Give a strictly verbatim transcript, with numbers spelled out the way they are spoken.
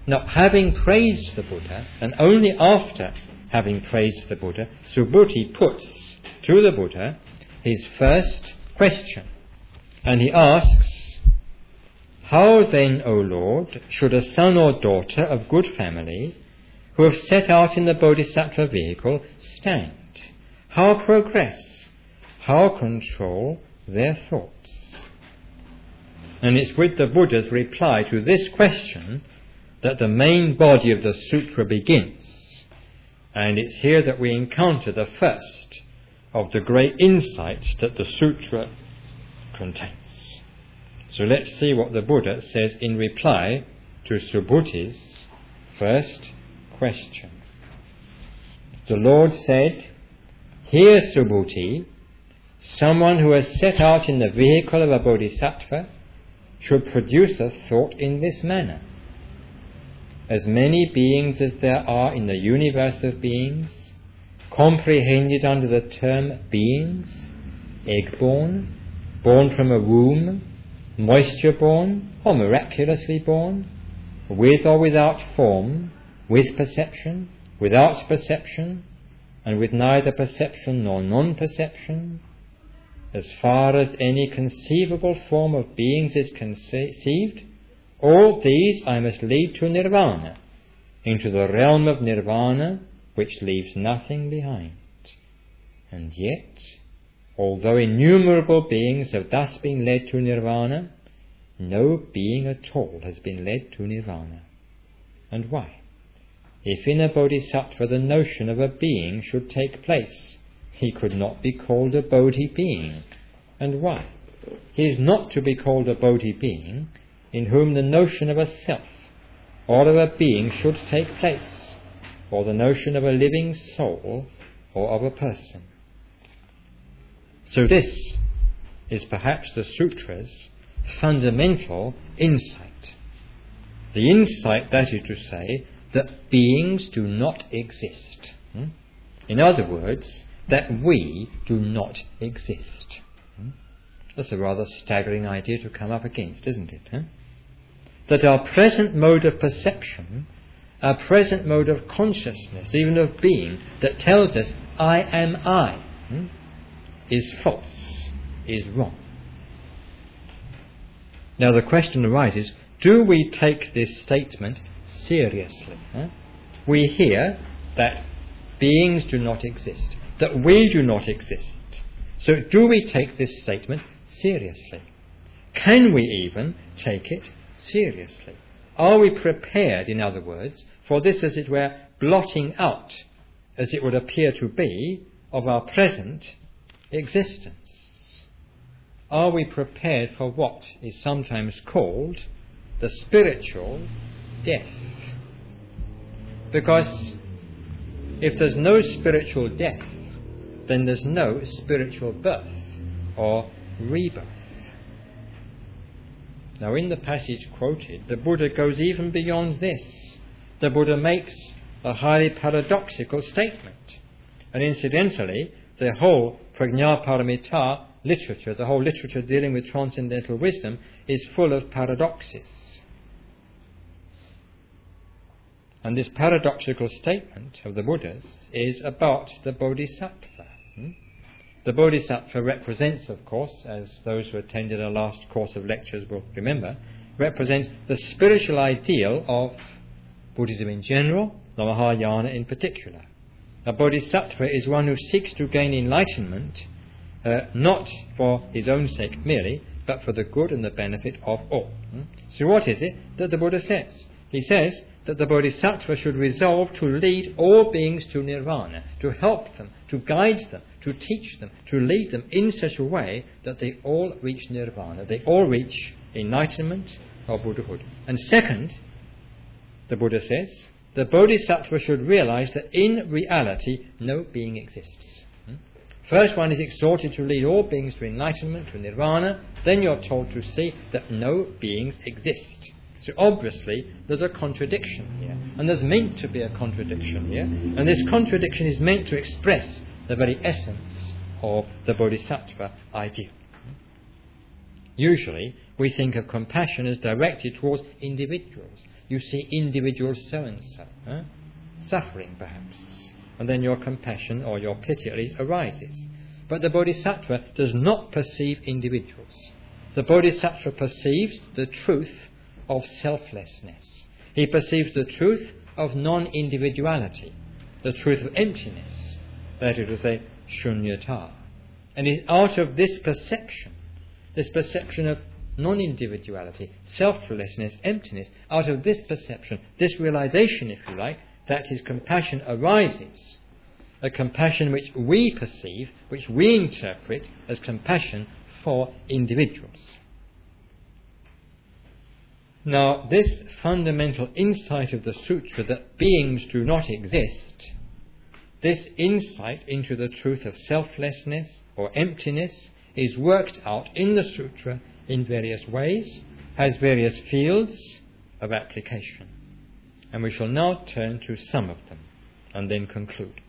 Now, having praised the Buddha, and only after having praised the Buddha, Subhuti puts to the Buddha his first question. And he asks, "How then, O Lord, should a son or daughter of good family who have set out in the Bodhisattva vehicle stand? How progress? How control their thoughts?" And it's with the Buddha's reply to this question that the main body of the sutra begins. And it's here that we encounter the first of the great insights that the sutra contains. So let's see what the Buddha says in reply to Subhuti's first question. The Lord said, "Hear, Subhuti, someone who has set out in the vehicle of a bodhisattva should produce a thought in this manner. As many beings as there are in the universe of beings, comprehended under the term beings, egg-born, born from a womb, moisture-born or miraculously born, with or without form, with perception, without perception, and with neither perception nor non-perception, as far as any conceivable form of beings is conceived, all these I must lead to nirvana, into the realm of nirvana, which leaves nothing behind. And yet, although innumerable beings have thus been led to nirvana, no being at all has been led to nirvana. And why? If in a bodhisattva the notion of a being should take place, he could not be called a bodhi being. And why? He is not to be called a bodhi being in whom the notion of a self or of a being should take place, or the notion of a living soul or of a person. So this is perhaps the sutra's fundamental insight. The insight, that is to say, that beings do not exist. Hmm? In other words, that we do not exist. Hmm? That's a rather staggering idea to come up against, isn't it? Huh? That our present mode of perception, our present mode of consciousness, even of being, that tells us I am I, hmm, is false, is wrong. Now the question arises, do we take this statement seriously? Huh? We hear that beings do not exist, that we do not exist. So do we take this statement seriously? Can we even take it seriously? Are we prepared, in other words, for this, as it were, blotting out, as it would appear to be, of our present existence? Are we prepared for what is sometimes called the spiritual death? Because if there's no spiritual death, then there's no spiritual birth or rebirth. Now, in the passage quoted, the Buddha goes even beyond this. The Buddha makes a highly paradoxical statement. And incidentally, the whole Prajnaparamita literature, the whole literature dealing with transcendental wisdom, is full of paradoxes. And this paradoxical statement of the Buddha's is about the Bodhisattva. Hmm? The Bodhisattva represents, of course, as those who attended our last course of lectures will remember, represents the spiritual ideal of Buddhism in general, the Mahayana in particular. A Bodhisattva is one who seeks to gain enlightenment, uh, not for his own sake merely, but for the good and the benefit of all. Hmm? So what is it that the Buddha says? He says that the Bodhisattva should resolve to lead all beings to nirvana, to help them, to guide them, to teach them, to lead them in such a way that they all reach nirvana, they all reach enlightenment or Buddhahood. And second, the Buddha says, the Bodhisattva should realize that in reality no being exists. Hmm? First one is exhorted to lead all beings to enlightenment, to nirvana, then you're told to see that no beings exist. So obviously there's a contradiction here, and there's meant to be a contradiction here, and this contradiction is meant to express the very essence of the Bodhisattva ideal. Usually we think of compassion as directed towards individuals, you see individual so-and-so, huh? suffering perhaps, and then your compassion or your pity at least arises. But the Bodhisattva does not perceive individuals. The Bodhisattva perceives the truth of selflessness. He perceives the truth of non-individuality, the truth of emptiness, that is to say, shunyata. And it's out of this perception, this perception of non-individuality, selflessness, emptiness, out of this perception, this realization, if you like, that his compassion arises, a compassion which we perceive, which we interpret as compassion for individuals. Now, this fundamental insight of the sutra that beings do not exist, this insight into the truth of selflessness or emptiness is worked out in the sutra in various ways, has various fields of application. And we shall now turn to some of them and then conclude.